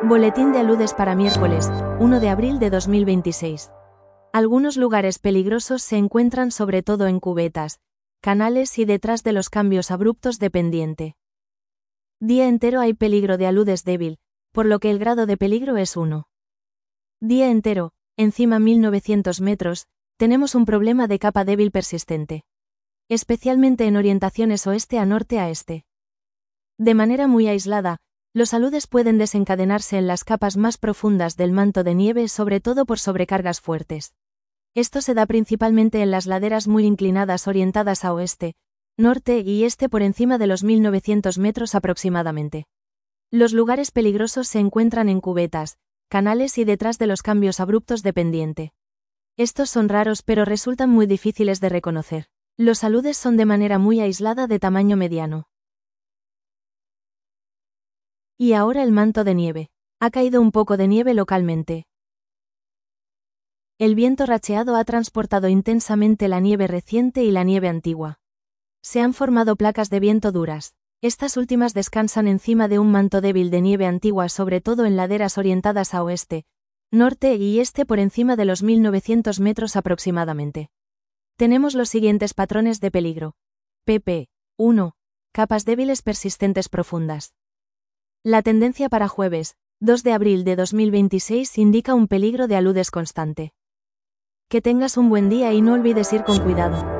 Boletín de aludes para miércoles, 1 de abril de 2026. Algunos lugares peligrosos se encuentran sobre todo en cubetas, canales y detrás de los cambios abruptos de pendiente. Día entero hay peligro de aludes débil, por lo que el grado de peligro es 1. Día entero, encima 1900 metros, tenemos un problema de capa débil persistente. Especialmente en orientaciones oeste a norte a este. De manera muy aislada, los aludes pueden desencadenarse en las capas más profundas del manto de nieve, sobre todo por sobrecargas fuertes. Esto se da principalmente en las laderas muy inclinadas orientadas a oeste, norte y este por encima de los 1900 metros aproximadamente. Los lugares peligrosos se encuentran en cubetas, canales y detrás de los cambios abruptos de pendiente. Estos son raros pero resultan muy difíciles de reconocer. Los aludes son de manera muy aislada de tamaño mediano. Y ahora el manto de nieve. Ha caído un poco de nieve localmente. El viento racheado ha transportado intensamente la nieve reciente y la nieve antigua. Se han formado placas de viento duras. Estas últimas descansan encima de un manto débil de nieve antigua, sobre todo en laderas orientadas a oeste, norte y este por encima de los 1900 metros aproximadamente. Tenemos los siguientes patrones de peligro. pp. 1. Capas débiles persistentes profundas. La tendencia para jueves, 2 de abril de 2026 indica un peligro de aludes constante. Que tengas un buen día y no olvides ir con cuidado.